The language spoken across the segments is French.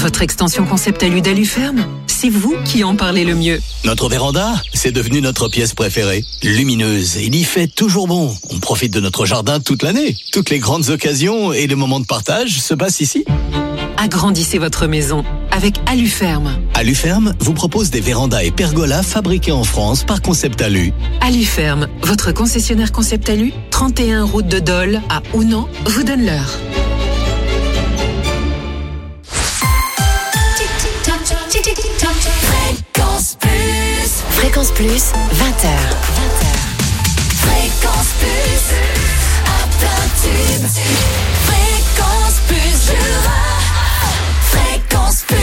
Votre extension concept alu d'Aluferme, c'est vous qui en parlez le mieux. Notre véranda, c'est devenu notre pièce préférée. Lumineuse, il y fait toujours bon. On profite de notre jardin toute l'année. Toutes les grandes occasions et les moments de partage se passent ici. Agrandissez votre maison avec Aluferme. Aluferme vous propose des vérandas et pergolas fabriqués en France par Concept Alu. Aluferme, votre concessionnaire Concept Alu, 31 route de Dole à Ounan, vous donne l'heure. Fréquence Plus, 20h. Fréquence Plus, à plein tube. Fréquence Plus, Jura. Fréquence Plus.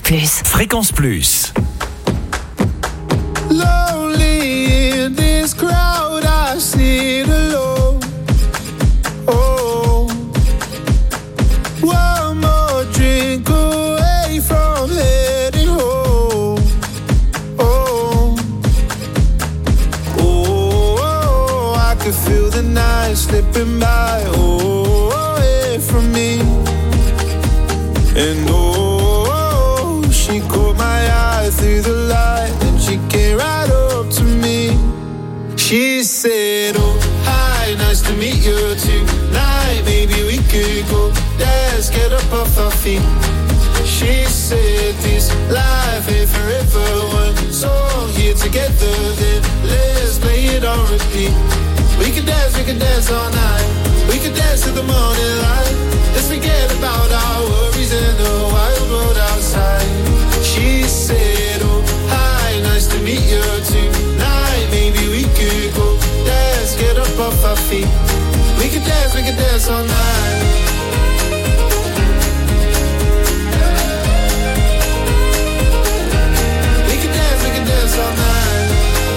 Plus. Fréquence Plus. Lonely in this crowd, I sit alone. Oh, one more drink away from heading home. Oh, oh, I could feel the night slipping by. Oh, away from me. And oh, she caught my eye through the light, and she came right up to me. She said, oh, hi, nice to meet you tonight. Maybe we could go dance, get up off our feet. She said, this life ain't forever. One song here together, then let's play it on repeat. We can dance all night. We can dance till the morning light. Let's forget about our worries and the wild world outside. She said, oh, hi, nice to meet you tonight. Maybe we could go dance, get up off our feet. We can dance all night. We can dance all night.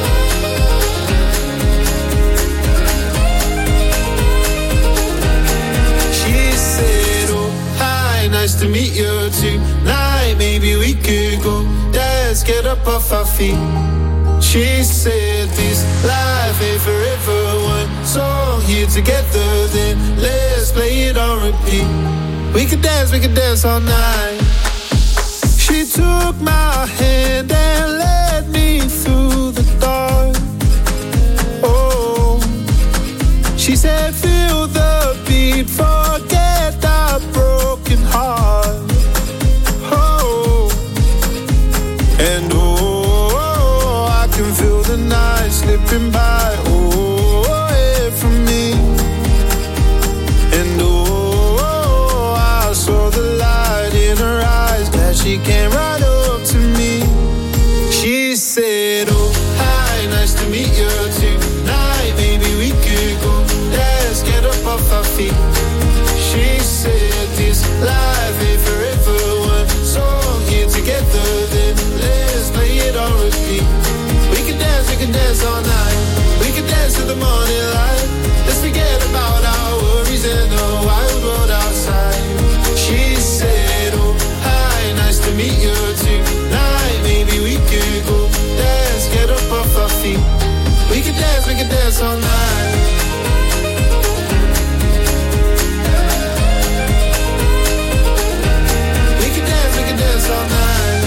She said, oh, hi, nice to meet you tonight. Maybe we could go dance, get up off our feet. She said, this life ain't forever. One song here together, then let's play it on repeat. We could dance all night. She took my hand and led me through the dark. Oh, she said, feel the beat, forget that broken heart. Oh, and oh, I can feel the night slipping by. Oh, away from me. And oh, I saw the light in her eyes. Glad she came right up to me. She said, oh, hi, nice to meet you tonight. Maybe we could go dance, get up off our feet. She said, this life ain't forever. One song here together, then let's play it on repeat. We can dance all night. We can dance till the morning light. Let's forget about our worries and the wild world outside. She said, oh, hi, nice to meet you tonight. Maybe we could go dance, get up off our feet. We can dance all night. We can dance all night.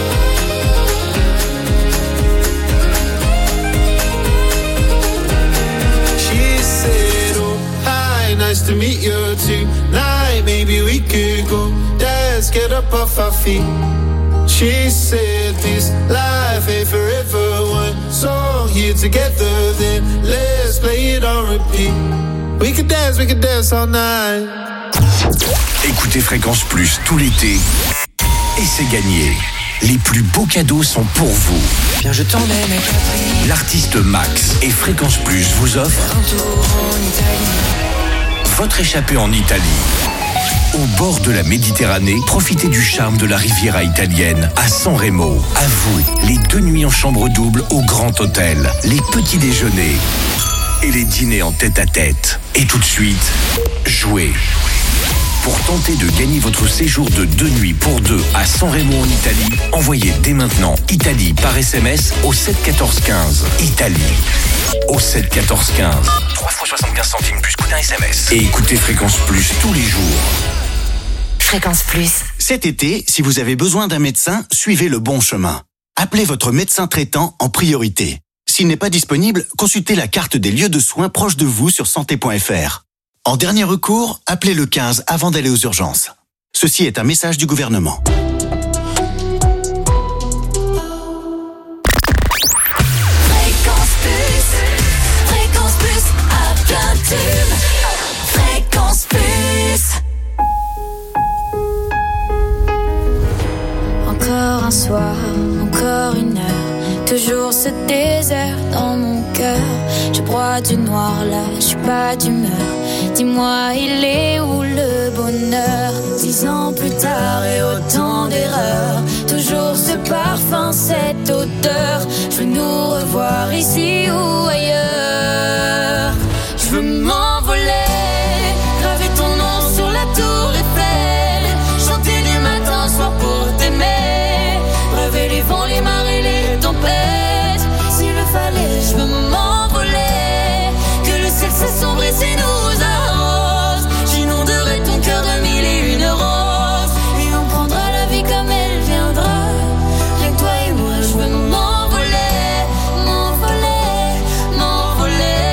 She said, oh, hi, nice to meet you tonight. Maybe we could go dance, get up off our feet. She said, this life ain't forever. One song here together, then let's play it on repeat. We can dance all night. Écoutez Fréquence Plus tout l'été et c'est gagné. Les plus beaux cadeaux sont pour vous. Bien, je t'emmène à Capri. L'artiste Max et Fréquence Plus vous offrent Un tour en Italie. votre échappée en Italie. Au bord de la Méditerranée, profitez du charme de la Riviera italienne à San Remo. À vous, les 2 nuits en chambre double au Grand Hôtel, les petits déjeuners et les dîners en tête-à-tête. Et tout de suite, jouez. Pour tenter de gagner votre séjour de 2 nuits pour 2 à San Remo en Italie, envoyez dès maintenant Italie par SMS au 7 14 15. Italie au 7 14 15. 3 fois 75 centimes plus coût d'un SMS. Et écoutez Fréquence Plus tous les jours. Fréquence Plus. Cet été, si vous avez besoin d'un médecin, suivez le bon chemin. Appelez votre médecin traitant en priorité. S'il n'est pas disponible, consultez la carte des lieux de soins proches de vous sur santé.fr. En dernier recours, appelez le 15 avant d'aller aux urgences. Ceci est un message du gouvernement. Fréquence Plus à plein tube. Fréquence Plus. Encore un soir, encore une heure, toujours ce désert dans mon cœur. Je broie du noir là, je suis pas d'humeur. Dis-moi, il est où le bonheur? 10 ans plus tard et autant d'erreurs, toujours toujours ce parfum, cette odeur. Je veux nous revoir ici ou ailleurs. Je veux m'envoler, graver ton nom sur la tour Eiffel, chanter du matin au soir pour t'aimer, braver les vents, les marées, les tempêtes. S'il le fallait, je veux m'envoler, que le ciel s'assombrit et nous arrose. J'inonderai ton cœur de mille et une roses, et on prendra la vie comme elle viendra. Rien que toi et moi, je veux m'envoler, m'envoler, m'envoler.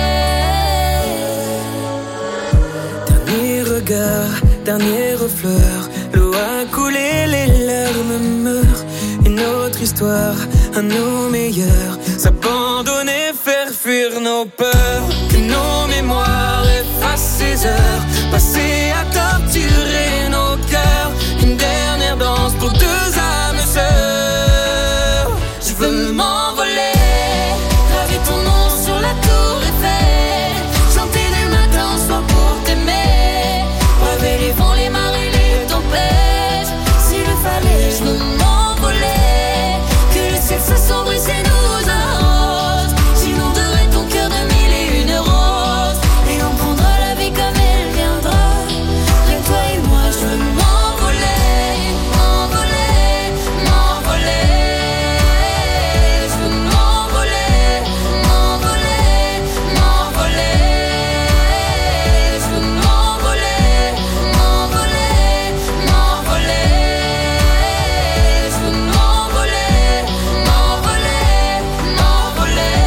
Dernier regard, dernière fleur, l'eau a coulé, les larmes meurent. Une autre histoire, à nos meilleurs, s'abandonner, faire fuir nos peurs. Que nos mémoires effacent ces heures passées à torturer nos cœurs. Une dernière danse pour deux âmes sœurs. Je veux m'envoler, graver ton nom sur la tour Eiffel, chanter du matin au soir pour t'aimer, braver les vents, les marées, les tempêtes. S'il le fallait, je veux m'envoler, que le ciel s'assombrisse et nous arrose. J'inonderai ton cœur de mille et une roses, et on prendra la vie comme elle viendra. Rien que toi et moi, je veux m'envoler, m'envoler, m'envoler. Je veux m'envoler, m'envoler, m'envoler. Je veux m'envoler, m'envoler, m'envoler. Je veux m'envoler, m'envoler, m'envoler.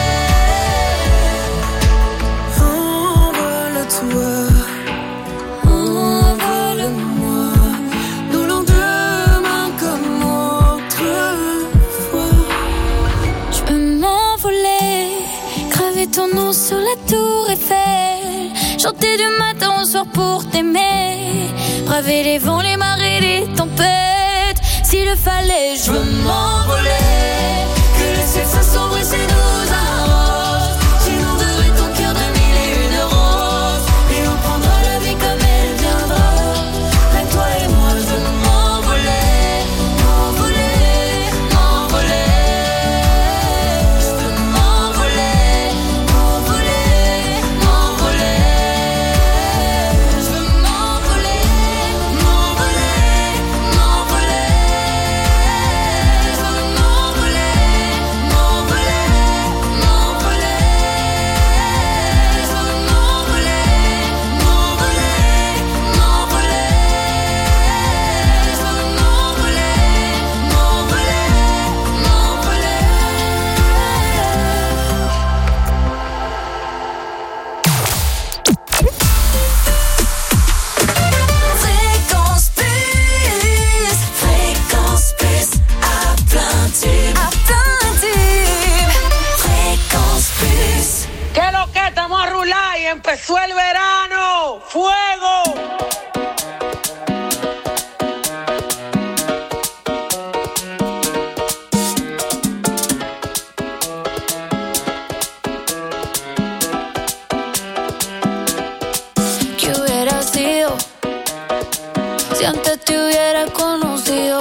Envole-toi, envole-moi, nous lendemain comme autrefois. Je veux m'envoler, graver ton nom sur la tour Eiffel, chanter du matin au soir pour t'aimer, braver les vents, les marées, les tempêtes. S'il le fallait, je veux m'envoler, que le ciel s'assombrisse et nous arrose. J'inonderai ton cœur de mille et une roses, et on prendra la vie comme elle viendra. Rien que toi et moi, je veux m'envoler, m'envoler, m'envoler. Je veux m'envoler, m'envoler, m'envoler. Je veux m'envoler, m'envoler, m'envoler. Je veux m'envoler, m'envoler, m'envoler. Je veux m'envoler, m'envoler, m'envoler. Je veux m'envoler, Fréquence plus, à plein tube. Fréquence plus. ¿Qué lo que? Estamos a rular y empezó el verano. ¡Fuego! ¿Qué hubiera sido si antes te hubiera conocido?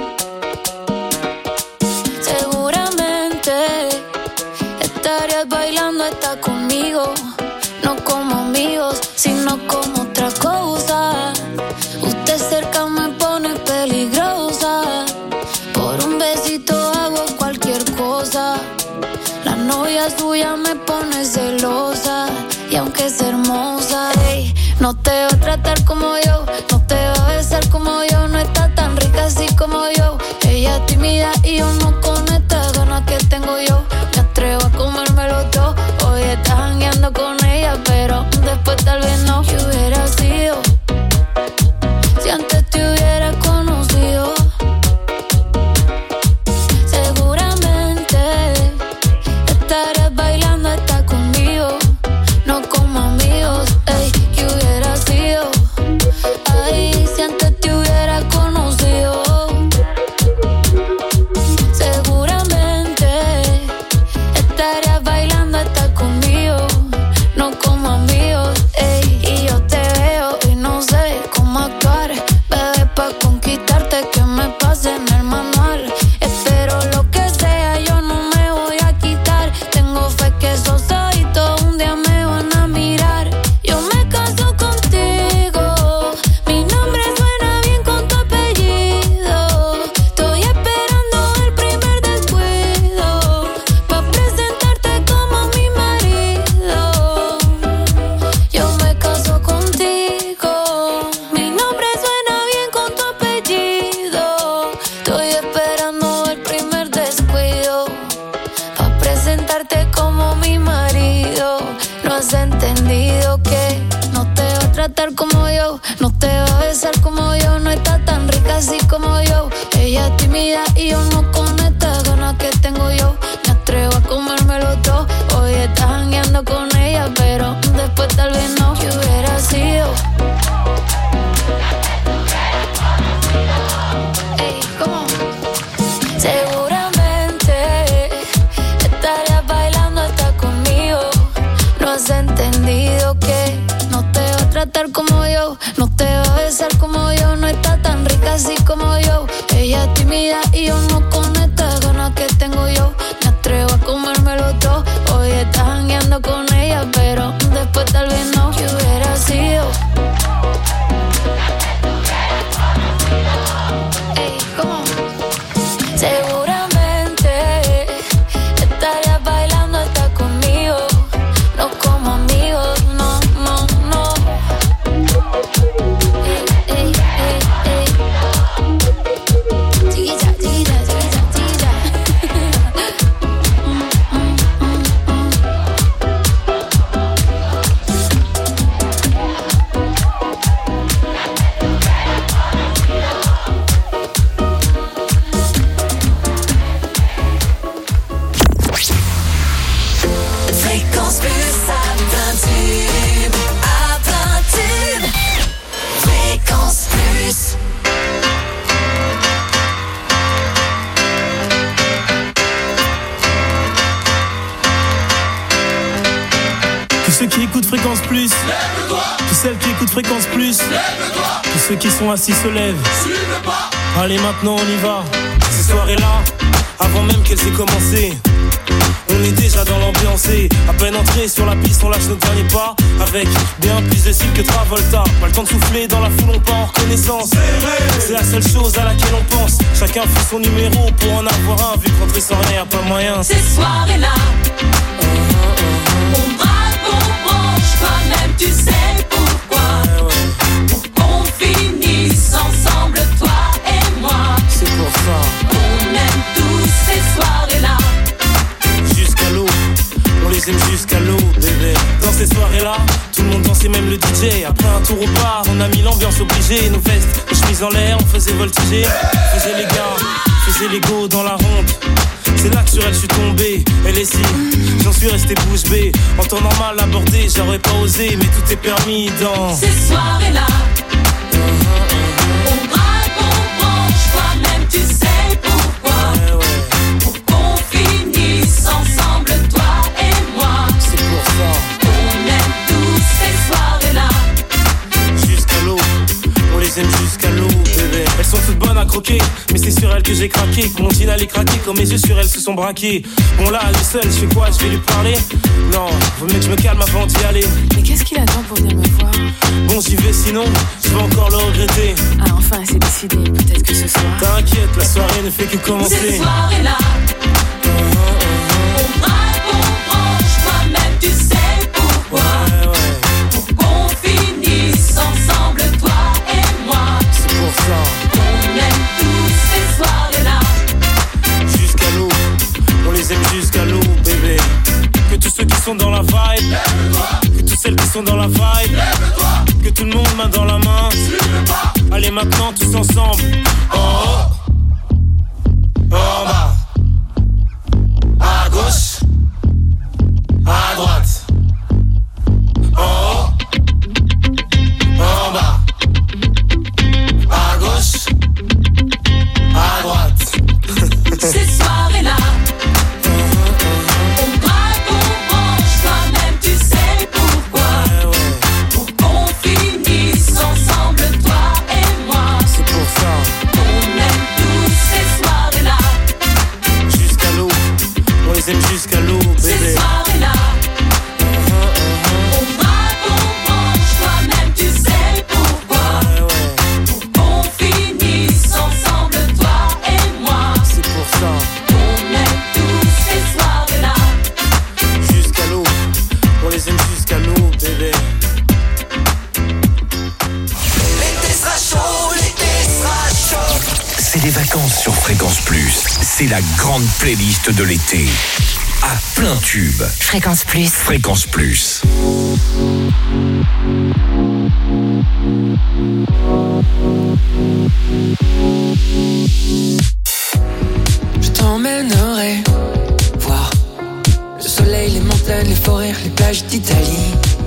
Seguramente estarías bailando hasta conmigo, no como amigos, sino como otra cosa. Usted cerca me pone peligrosa, por un besito hago cualquier cosa. La novia suya me pone celosa, y aunque es hermosa, ey, no te va a tratar como yo, no te va a besar como yo, no está tan rica así como yo. Ella es tímida y yo no con estas ganas que tengo yo. Me atrevo a comérmelo todo. Hoy estás jangueando con ella, pero después tal vez no. ¿Qué hubiera sido si antes te hubiera conocido? Seguramente estarías bailando hasta conmigo, no como amigos. Ey, ¿qué hubiera sido? Ay, si antes te hubiera conocido. Seguramente estarías bailando hasta conmigo, no como amigos. tratar como yo, no te va a besar como yo, no está tan rica así como yo. Ella es tímida y yo no con estas ganas que tengo yo. Me atrevo a comérmelo todo. Hoy estás jangueando con ella, pero después tal vez no. ¿Qué hubiera sido? Ey, ¿cómo? Seguramente estarías bailando hasta conmigo. No has entendido que no te va a tratar como yo, no te va a besar como yo, no está tan rica así como yo. Ella es tímida y yo no con estas ganas que tengo yo. Me atrevo a comérmelo todo. Hoy estás jangueando con ella, pero después tal vez no. ¿Qué hubiera sido? Ey, ¿cómo? Seguramente estarías bailando hasta conmigo, no como amigos, no, no, no. Ey, ey, ey, ey. Chiquilla, chiquilla, chiquilla, chiquilla. Fréquence Plus à plein tube, à plein tube. Fréquence Plus. Tous ceux qui écoutent Fréquence Plus, lève-toi. Tous celles qui écoutent Fréquence Plus, lève-toi. Tous ceux qui sont assis se lèvent. Suis le pas. Allez, maintenant on y va. Ces soirées-là, avant même qu'elles aient commencé, on est déjà dans l'ambiance et à peine entré sur la piste, on lâche nos derniers pas avec bien plus de style que Travolta. Pas le temps de souffler, dans la foule on part en reconnaissance. C'est la seule chose à laquelle on pense. Chacun fait son numéro pour en avoir un. Vu qu'entrer sans rien, y'a pas moyen. Ces soirées-là, on braque, on branche, toi-même tu sais pourquoi. Pour qu'on finisse ensemble, toi et moi. C'est pour ça. On aime tous ces soirées-là. Jusqu'à l'eau, on les aime jusqu'à l'eau, bébé. Dans ces soirées-là, tout le monde dansait, même le DJ. Après un tour au bar, on a mis l'ambiance obligée. Nos vestes, nos chemises en l'air, on faisait voltiger. On faisait les gars, faisait les go dans la ronde. C'est là que sur elle je suis tombé, elle est si, j'en suis resté bouche bée. En temps normal abordé, j'aurais pas osé, mais tout est permis dans ces soirées-là. On braque, on branche, toi-même tu sais pourquoi. Pour qu'on finisse ensemble, toi et moi. C'est pour ça. On aime tous ces soirées-là. Jusqu'à l'eau, on les aime jusqu'à l'eau, bébé. Elles sont toutes bonnes à croquer, mais c'est sur elles que j'ai craqué. Que mon jean allait craquer, quand mes yeux sur elles se sont braqués. Bon là, elle est seule, je fais quoi, je vais lui parler? Non, faut mieux que je me calme avant d'y aller. Mais qu'est-ce qu'il attend pour venir me voir? Bon, j'y vais, sinon, je vais encore le regretter. Ah enfin, c'est décidé, peut-être que ce soir. T'inquiète, la soirée ne fait que commencer. Ces soirées-là, on braque, on branche, toi-même tu sais pourquoi. Pour qu'on finisse ensemble, toi et moi. C'est pour ça. On aime tous ces soirées-là. Jusqu'à l'eau, on les aime jusqu'à l'eau, bébé. Que tous ceux qui sont dans la vibe, lève-toi. Que toutes celles qui sont dans la vibe, lève-toi. Que tout le monde main dans la main, suis-le pas. Allez maintenant tous ensemble. En haut, en bas, à gauche, à droite. En haut, en bas, à gauche, à droite. Ces soirées-là, on braque, on branche, toi-même tu sais pourquoi. Pour qu'on finisse ensemble, toi et moi. C'est pour ça. On aime tous ces soirées-là. Jusqu'à l'eau, on les aime jusqu'à l'eau, Ces bébé. soirées-là, on braque, on branche, toi-même tu sais pourquoi. Pour qu'on finisse ensemble, toi et moi. C'est pour ça. On aime tous ces soirées-là. Jusqu'à l'eau, on les aime jusqu'à l'eau, bébé. L'été sera chaud, l'été sera chaud. C'est les vacances sur Fréquence Plus. C'est la grande playlist de l'été. À plein tube. Fréquence Plus. Fréquence Plus. mer, les plages d'Italie.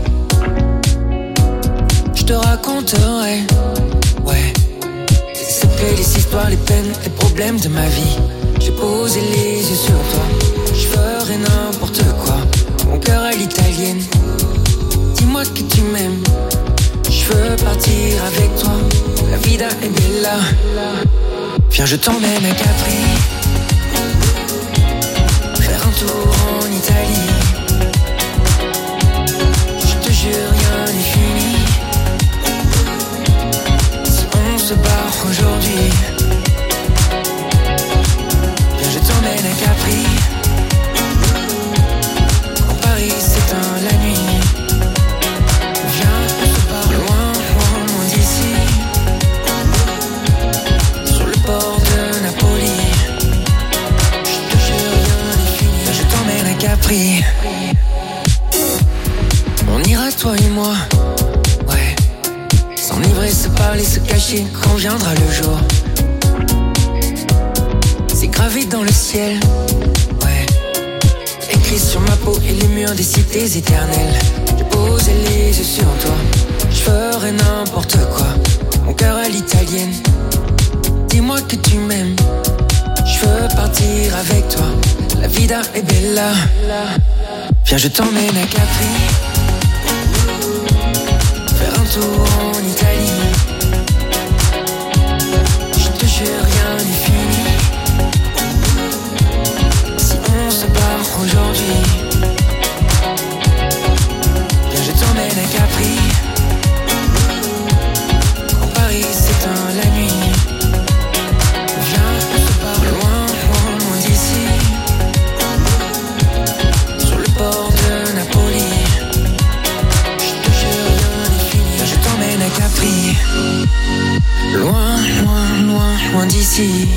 Je te raconterai, ouais, les secrets, les histoires, les peines, les problèmes de ma vie. J'ai posé les yeux sur toi, je ferai n'importe quoi. Mon cœur à l'italienne, dis-moi que tu m'aimes. Je veux partir avec toi, la vida est bella. Viens, je t'emmène à Capri, faire un tour en Italie. Je te jure, rien n'est fini. Si on se barre aujourd'hui, viens, je t'emmène à Capri. En Paris s'éteint la nuit. Viens, on se barre loin, loin, loin d'ici. Sur le port de Napoli. Je te jure, rien n'est fini. Viens, je t'emmène à Capri. On ira toi et moi, ouais. S'enivrer, se parler, se cacher quand viendra le jour. C'est gravé dans le ciel, ouais. Écrit sur ma peau et les murs des cités éternelles. J'ai posé les yeux sur toi, je ferai n'importe quoi. Mon cœur à l'italienne, dis-moi que tu m'aimes. Je veux partir avec toi, la vida est bella. Viens, je t'emmène à Capri, faire un tour en Italie. Je te jure, rien n'est fini. Si on se barre aujourd'hui, viens, je t'emmène à Capri. En Paris s'éteint la nuit. Viens, on se barre loin, loin, loin d'ici. Sur le port de Napoli. Je t'emmène à Capri, loin, loin, loin, loin d'ici.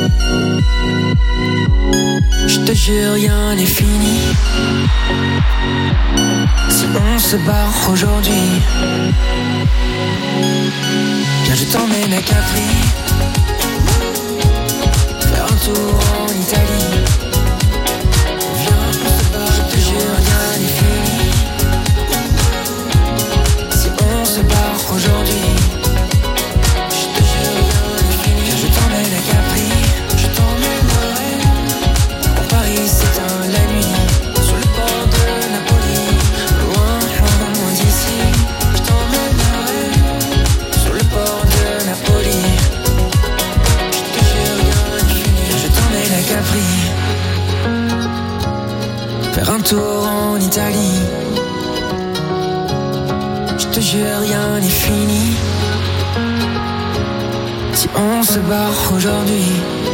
Je te jure, rien n'est fini. Si on se barre aujourd'hui, viens, je t'emmène à Capri, faire un tour en Italie. Viens, on se barre, je te jure, rien n'est fini. Se barre aujourd'hui, je te jure, rien n'est fini. Viens, je t'emmène à Capri, je t'emmènerai. En Paris s'éteint la nuit, sur le port de Napoli. Loin, loin, loin d'ici, je t'emmènerai. Sur le port de Napoli. Je te jure, rien n'est fini. Viens, je t'emmène à Capri, faire un tour en Italie. Je te jure, rien n'est fini. Si on se barre aujourd'hui,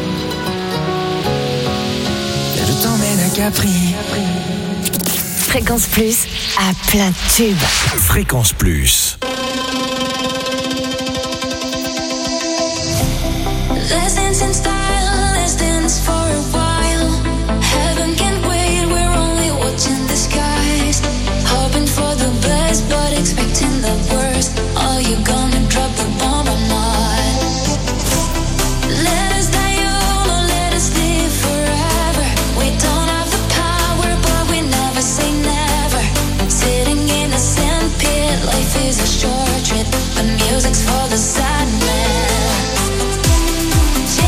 viens, je t'emmène à Capri. Fréquence Plus à plein de tubes. Fréquence Plus. Let's dance in style, let's dance for a while. Heaven can't wait, we're only watching the skies. Hoping for the best, but expecting the worst. Are you gonna drop the bomb or not? Let us die young or let us live forever. We don't have the power, but we never say never. Sitting in a sandpit, life is a short trip. The music's for the sad man.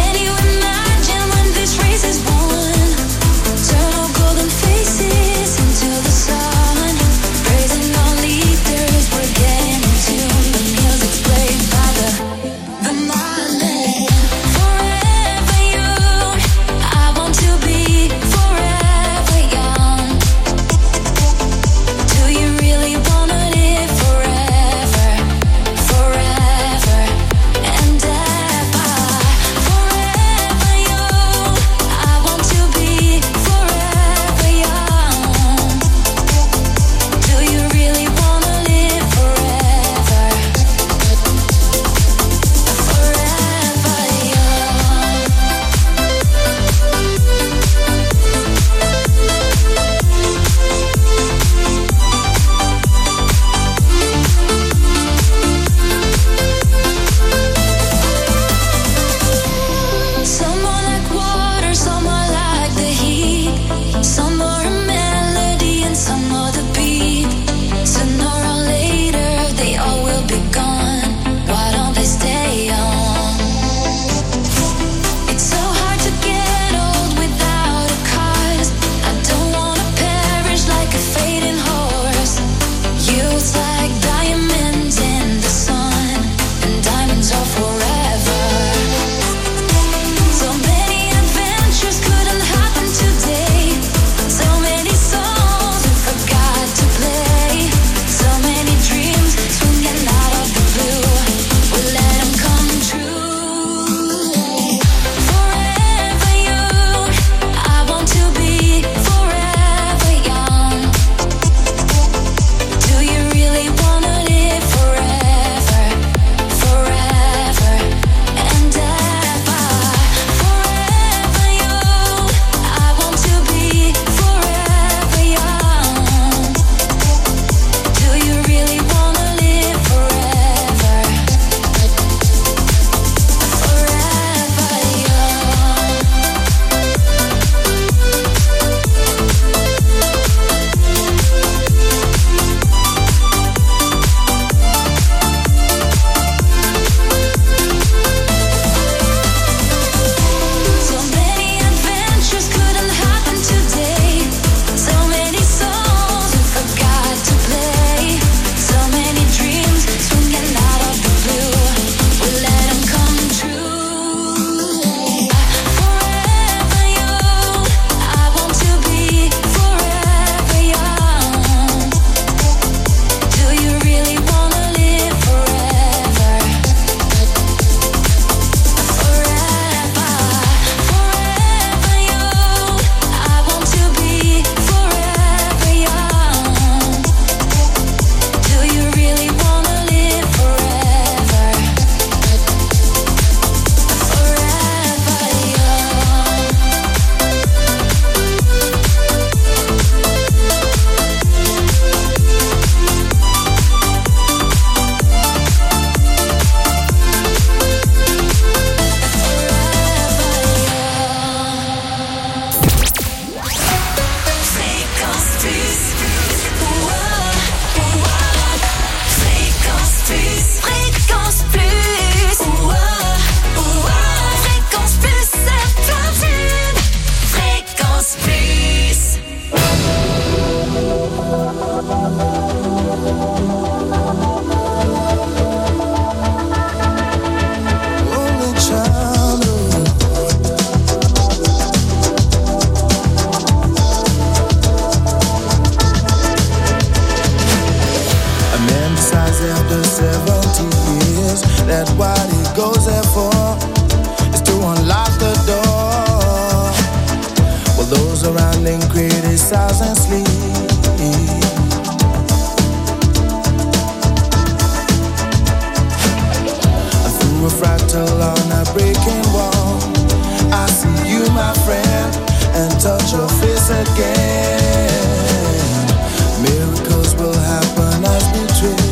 again. Miracles will happen as we dream.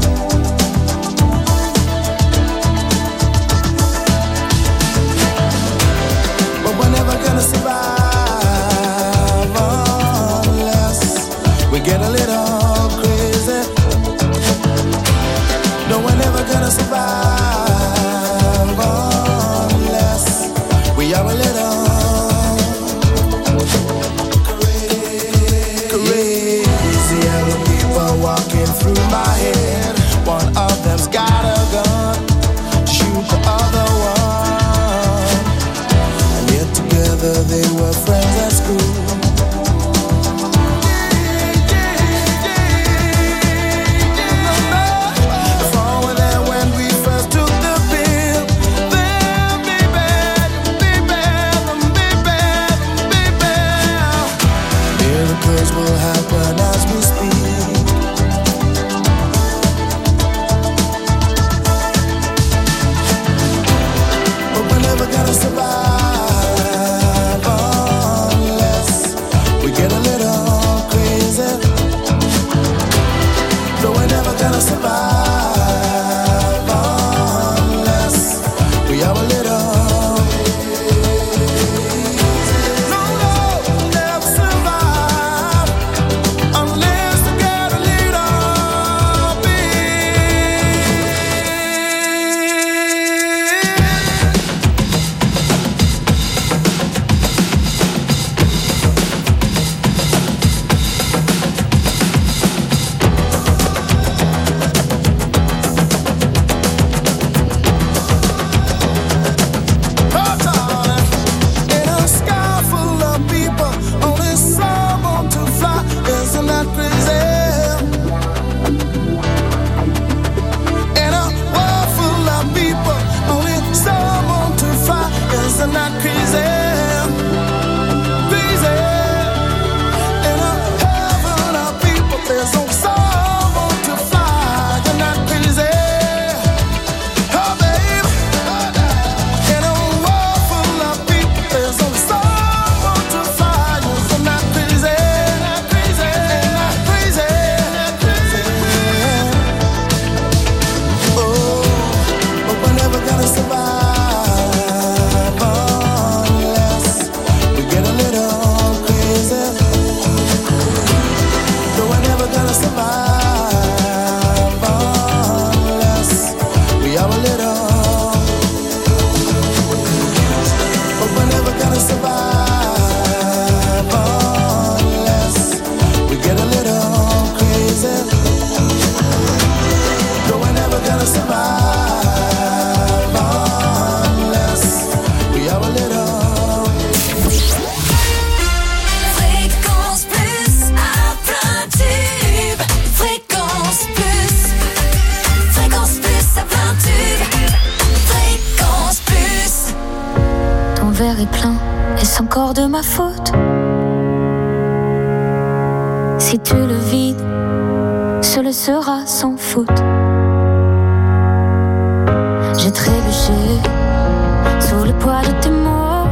But we're never gonna survive unless we get a little crazy. No, we're never gonna survive unless we are a little crazy. Yellow people walking through my head. One of them's got a gun to shoot the other one. And yet together they were friends at school. Will happen as we speak. But we're never gonna survive unless we get a little crazy. No, we're never gonna survive unless we are a little. Encore de ma faute. Si tu le vides, ce le sera sans faute. J'ai trébuché sous le poids de tes mots,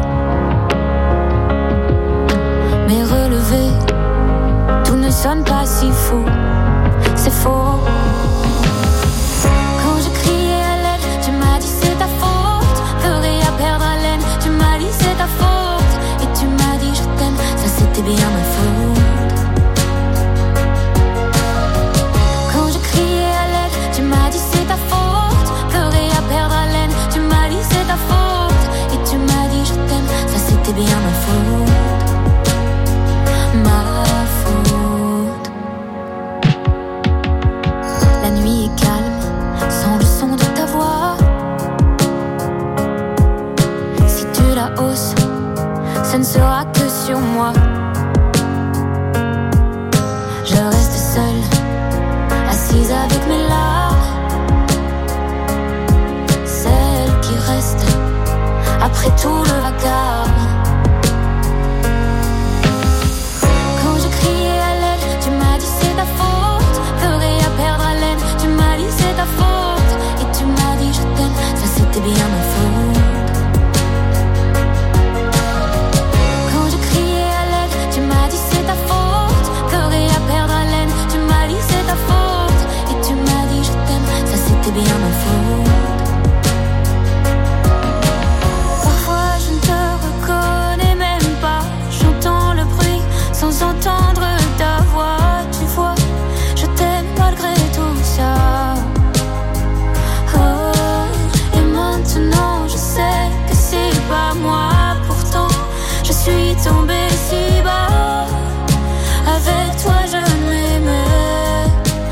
mais relevé, tout ne sonne pas si faux. C'est faux. Quand je criais à l'aide, tu m'as dit c'est ta faute. Ferais à perdre haleine, tu m'as dit c'est ta faute. Tu m'as dit je t'aime, ça c'était bien ma faute. Quand je criais à l'aide, tu m'as dit c'est ta faute. Pleurer à perdre haleine, tu m'as dit c'est ta faute. Et tu m'as dit je t'aime, ça c'était bien ma faute. Ma faute. La nuit est calme, sans le son de ta voix. Si tu la hausses, ce ne sera que sur moi. Je reste seule, assise avec mes larmes, celle qui reste après tout le vacarme. Quand je criais à l'aide, tu m'as dit c'est ta faute. Pleurer à perdre haleine, tu m'as dit c'est ta faute. Et tu m'as dit je t'aime, ça c'était bien ma faute. Quand je criais à l'aide, bien ma faute. Parfois je ne te reconnais même pas. J'entends le bruit sans entendre ta voix. Tu vois, je t'aime malgré tout ça. Oh, et maintenant je sais que c'est pas moi. Pourtant je suis tombée si bas. Avec toi je m'aimais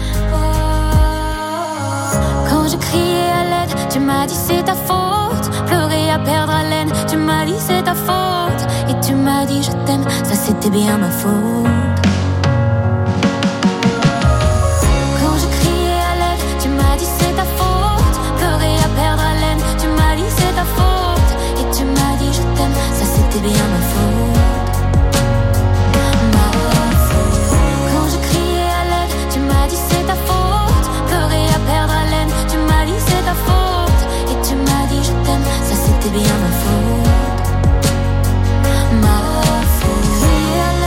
pas. Quand je criais à l'aide, tu m'as dit c'est ta faute. Pleurer à perdre haleine, tu m'as dit c'est ta faute. Et tu m'as dit je t'aime, ça c'était bien ma faute. Quand je criais à l'aide, tu m'as dit c'est ta faute. Pleurer à perdre haleine, tu m'as dit c'est ta faute. Et tu m'as dit je t'aime, ça c'était bien ma faute. Quand je criais à l'aide, tu m'as dit c'est ta faute. Pleurer à perdre haleine, tu m'as dit c'est ta faute. Et tu m'as dit je t'aime, ça c'était bien ma faute. Ma faute. Crier à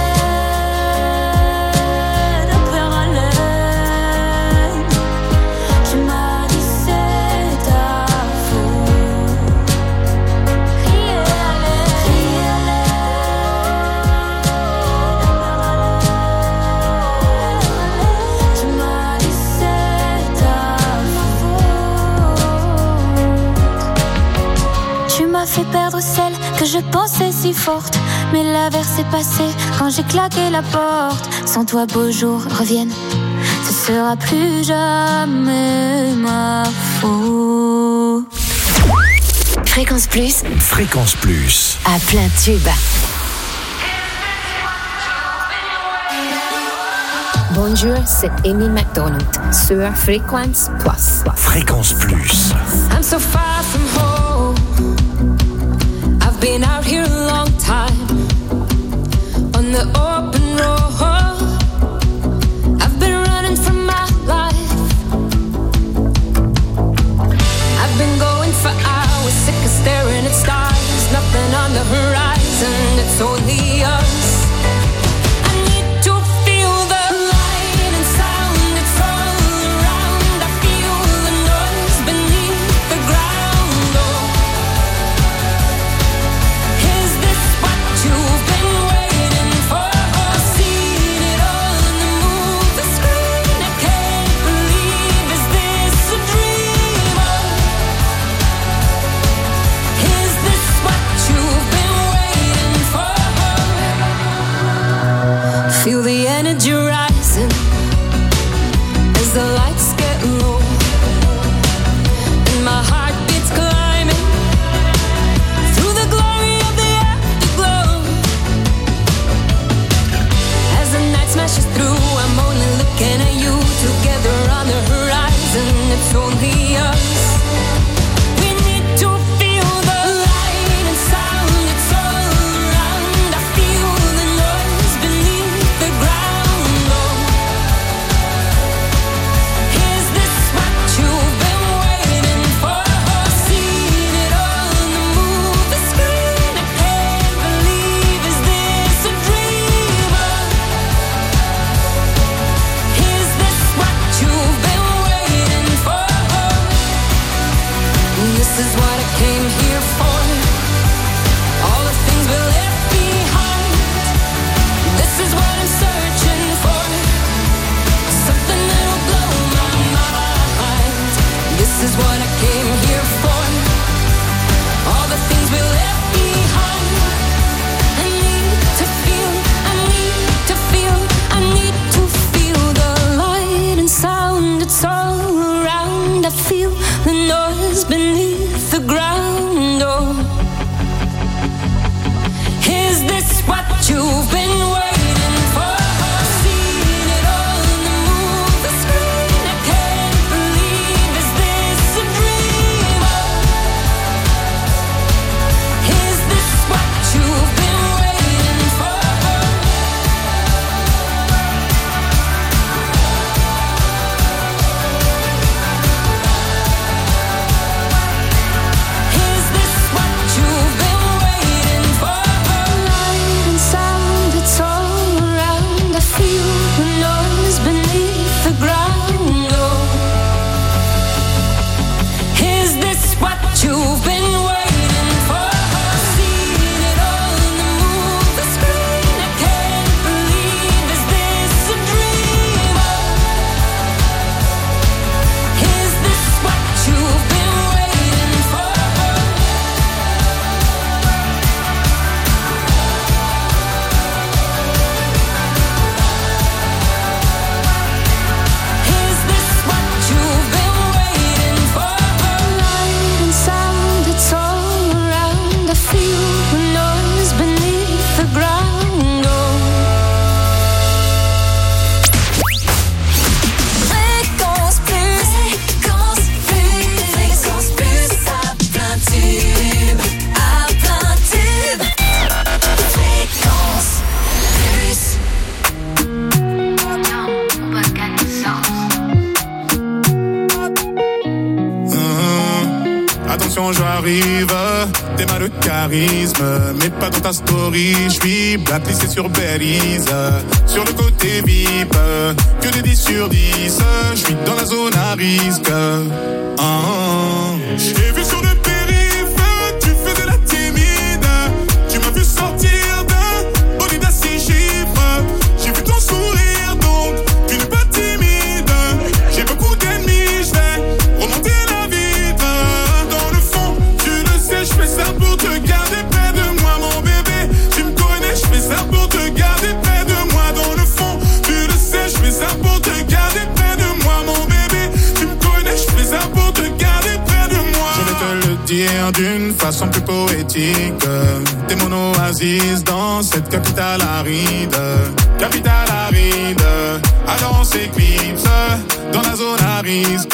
l'aide, à perdre haleine, tu m'as dit c'est ta faute. Crier à l'aide, crier à l'aide, tu m'as dit c'est ta faute. Tu m'as fait perdre celle que je pensais si forte. Mais l'averse est passée quand j'ai claqué la porte. Sans toi beaux jours reviennent, ce sera plus jamais ma faute. Fréquence Plus. Fréquence Plus. À plein tube. Bonjour, c'est Amy McDonald sur Fréquence Plus. Fréquence Plus. I'm so far from home. I've been out here a long time on the open road. I've been running from my life. I've been going for hours, sick of staring at stars. Nothing on the horizon, it's only us. I need to feel the light and sound. It's all around. I feel the noise beneath the ground. Oh, is this what you've been waiting for? Seen it all on the movie screen. I can't believe, is this a dream? Is this what you've been waiting for? Feel the energy rising as the lights get low, and my heart beats climbing through the glory of the afterglow. As the night smashes through, I'm only looking at you. Together on the horizon, it's only us. We need to feel the light and sound. It's all around. I feel the noise beneath the ground. Oh, is this what you've been waiting for? Seen it all on the movie screen. I can't believe, is this a dream? Is this what you've been waiting for? This is what I came here for. All the things we left behind. This is what I'm searching for. Something that'll blow my mind. This is what I came here for. All the things we left behind. I need to feel, I need to feel, I need to feel the light and sound. It's all around. I feel the noise beneath the ground. Oh, is this what you've been waiting for? Seen it all on the movie screen. I can't believe, is this a dream? Is this what you've been waiting for? Attention, j'arrive, t'es mal de charisme, mais pas dans ta story. J'suis blacklisté sur Belize, sur le côté VIP, que des 10 sur 10. J'suis dans la zone à risque. J'ai vu sur le périph', tu faisais la timide. Tu m'as vu sortir d'un bolide à 6 chiffres. J'ai vu ton sourire, donc tu n'es pas timide. J'ai beaucoup d'ennemis, j'vais remonter la vitre. Dans le fond, tu le sais, j'fais ça pour te garder près de moi, mon bébé. Tu me connais, j'fais ça pour te garder près de moi. Dans le fond, tu le sais, j'fais ça pour te garder près de moi, mon bébé. Tu me connais, j'fais ça pour te garder près de moi. Je vais te le dire d'une façon plus poétique. T'es mon oasis dans cette capitale aride. Capitale aride. Alors on s'éclipse dans la zone à risque.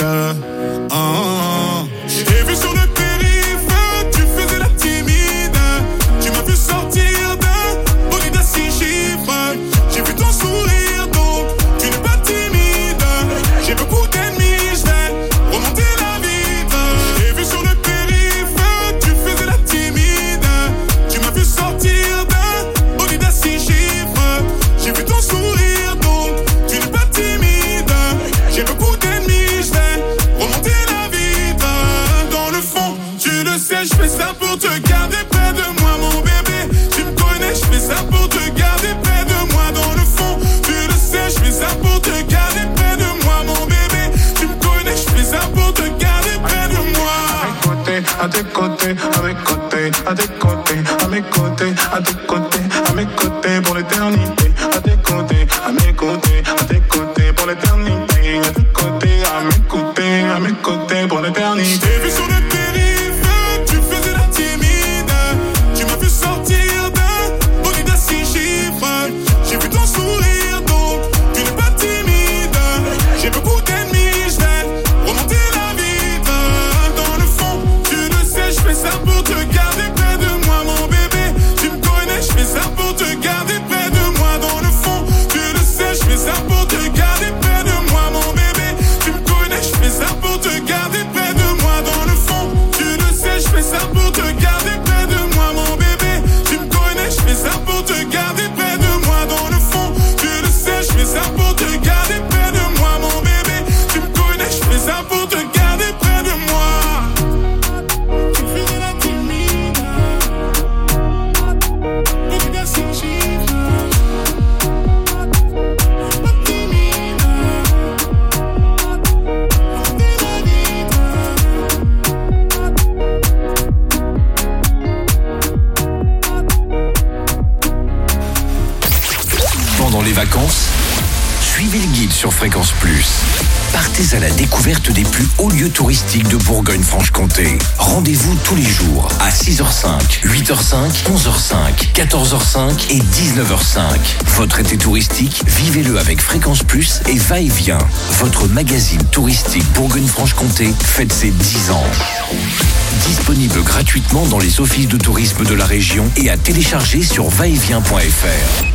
J'ai vu sur le périph', tu faisais la timide. Tu m'as vu sortir d'un bolide à 6 chiffres. J'ai vu ton sourire, donc tu n'es pas timide. J'ai beaucoup d'ennemis, j'vais remonter la vitre. J'ai vu sur le périph', tu faisais la timide. Tu m'as vu sortir d'un bolide à 6 chiffres. J'ai vu ton sourire, donc tu n'es pas timide. J'ai beaucoup d'ennemis, j'vais remonter la vitre. Dans le fond, tu le sais, j'fais ça pour te garder près de moi, mon bébé. Tu me connais, j'fais ça pour te garder près de moi. Dans le fond, tu le sais, j'fais ça pour te garder près de moi, mon bébé. Tu me connais, j'fais ça pour te garder près de moi. À tes côtés, à mes côtés, à tes côtés, à mes côtés, à tes côtés, à mes côtés pour l'éternité. À tes côtés, à mes côtés, à tes côtés pour l'éternité. À tes côtés, à mes côtés pour l'éternité. J'ai vu sur le périph', tu faisais la timide. Tu m'as vu sortir d'un bolide à 6 chiffres. J'ai vu ton sourire, donc tu n'es pas timide. J'ai beaucoup d'ennemis, j'vais remonter la vitre. Dans le fond, tu le sais, j'fais ça pour te garder près de moi, mon bébé. Tu me connais, j'fais ça pour te garder près de moi. Dans le fond, tu le sais, j'fais ça pour te garder près de moi, mon bébé. Tu me connais, j'fais ça pour te garder près de moi. Dans le fond, tu le sais, j'fais ça pour te garder près de moi, mon bébé. Tu me connais, j'fais ça pour te garder près de moi. Dans le fond, tu le sais, j'fais ça pour te garder près de moi, mon bébé. Tu me connais, j'fais ça pour te garder près de moi. Tu faisais la timide. Bolide à 6 chiffres. Pas timide. Remonter la vitre. Pendant les vacances, suivez le guide sur Fréquence Plus. Partez à la découverte des plus hauts lieux touristiques de Bourgogne-Franche-Comté. Rendez-vous tous les jours à 6h05, 8h05, 11h05, 14h05 et 19h05. Votre été touristique, vivez-le avec Fréquence Plus et Va-et-Vient. Votre magazine touristique Bourgogne-Franche-Comté fête ses 10 ans. Disponible gratuitement dans les offices de tourisme de la région et à télécharger sur vaetvient.fr.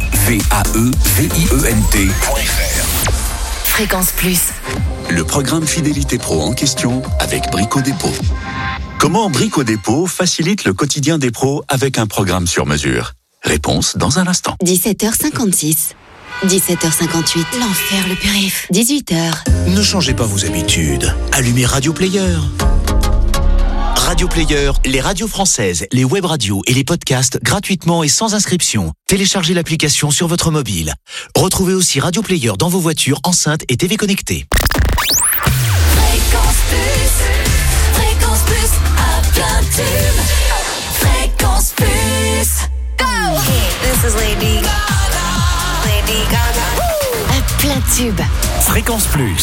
VAEVIENT.fr. Fréquence Plus. Le programme Fidélité Pro en question avec Brico Dépôt. Comment Brico Dépôt facilite le quotidien des pros avec un programme sur mesure? Réponse dans un instant. 17h56. 17h58. L'enfer, le périph'. 18h. Ne changez pas vos habitudes. Allumez Radio Player. Radio Player, les radios françaises, les web radios et les podcasts gratuitement et sans inscription. Téléchargez l'application sur votre mobile. Retrouvez aussi Radio Player dans vos voitures, enceintes et TV connectées. Fréquence Plus, à plein tube. Fréquence Plus. Go! This is Lady Gaga. Lady Gaga. À plein tube. Fréquence Plus.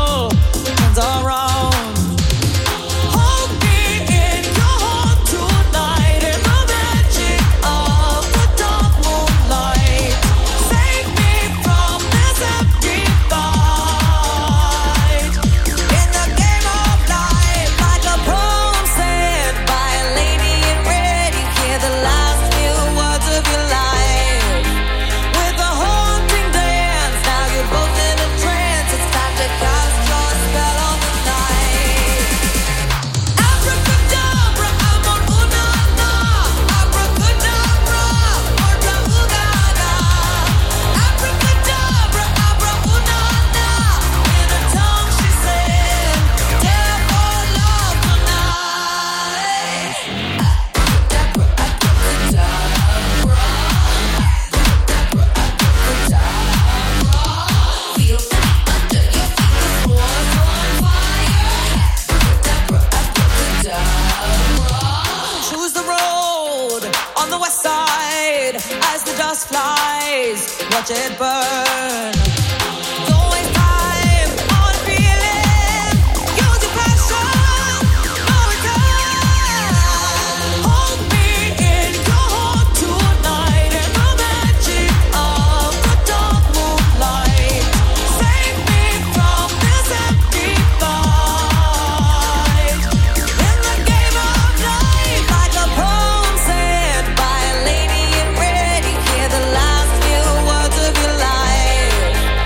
Hold me in your heart tonight. on the west side as the dust flies. Watch it burn. Don't waste time on a feeling. Use your passion. No return. Hold me in your heart tonight in the magic of the dark moonlight. Save me from this empty fight. In the game of life, like a poem said by a lady in red, you hear the last few words of your life.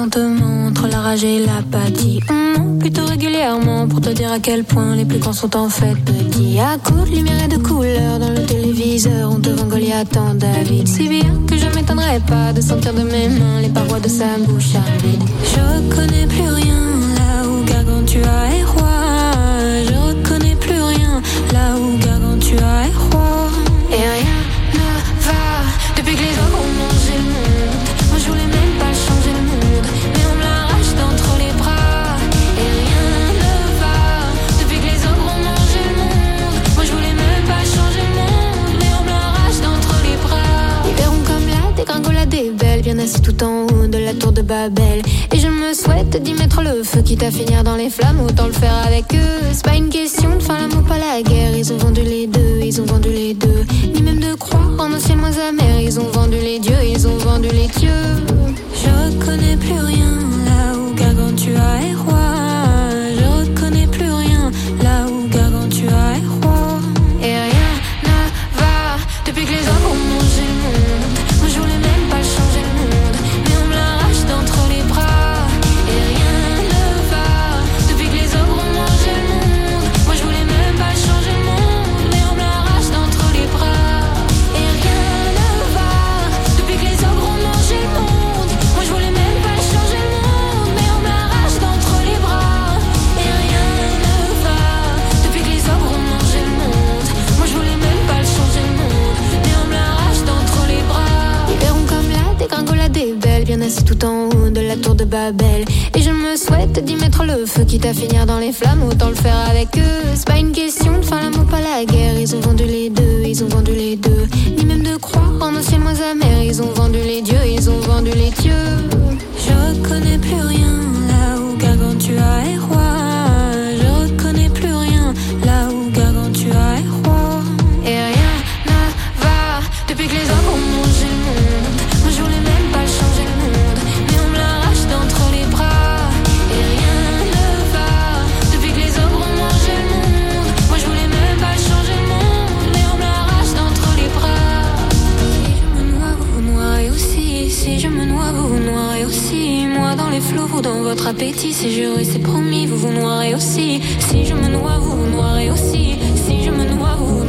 lentement entre la rage et l'apathie. Plutôt régulièrement pour te dire à quel point les plus grands sont en fait petits. À coups de lumière et de couleurs dans le téléviseur, on te vend Goliath en David. Si bien que je m'étonnerais pas de sentir de mes mains les parois de sa bouche aride. Je reconnais plus rien là où Gargantua est roi. Je reconnais plus rien là où Gargantua est roi. Et rien ne va depuis que les ogres ont mangé le monde. Moi je voulais même pas changer le monde, mais on me l'arrache d'entre les bras. Et rien ne va depuis que les ogres ont mangé le monde. Moi je voulais même pas changer le monde, mais on me l'arrache d'entre les bras. Ils verront comme la dégringolade est belle, bien assis tout en haut de la tour de Babel. Et je me souhaite d'y mettre le feu, quitte à finir dans les flammes, autant le faire avec eux. C'est pas une question de fin l'amour, pas la guerre. Ils ont vendu les deux, ils ont vendu les deux. Ni même de croire en un ciel moins amer. Ils ont vendu les dieux, ils ont vendu les dieux. Je reconnais plus rien là où Gargantua est roi. Je reconnais plus rien là où Gargantua est roi. Et rien ne va depuis que les ogres ont mangé le monde. Moi je voulais même pas changer le monde, mais on me l'arrache d'entre les bras. Et rien ne va depuis que les ogres ont mangé le monde. Moi je voulais même pas changer le monde, mais on me l'arrache d'entre les bras. Et rien ne va depuis que les ogres ont mangé le monde. Moi je voulais même pas changer le monde, mais on me l'arrache d'entre les bras. Et rien ne va depuis que les ogres ont mangé le monde. Moi je voulais même pas changer le monde, mais on me l'arrache d'entre les bras. Ils verront comme la dégringolade est belle, bien assis tout en haut de la tour de Babel. Et je me souhaite d'y mettre le feu, quitte à finir dans les flammes, autant le faire avec eux. C'est pas une question de fin l'amour, pas la guerre. Ils ont vendu les deux, ils ont vendu les deux. Ni même de croire en un ciel moins amer. Ils ont vendu les dieux, ils ont vendu les dieux. Je reconnais plus rien là où Gargantua est roi. Je reconnais plus rien là où Gargantua est roi. Et rien ne va depuis que les ogres ont mangé le monde. Moi je voulais même pas changer le monde, mais on me l'arrache d'entre les bras. Et rien ne va depuis que les ogres ont mangé le monde. Moi je voulais même pas changer le monde, mais on me l'arrache d'entre les bras. Si je me noie, vous vous noierez aussi. Si je me noie, vous vous noierez aussi. Moi dans les flots, vous dans votre appétit. C'est juré, c'est promis, vous vous noierez aussi. Si je me noie, vous vous noierez aussi. Si je me noie, vous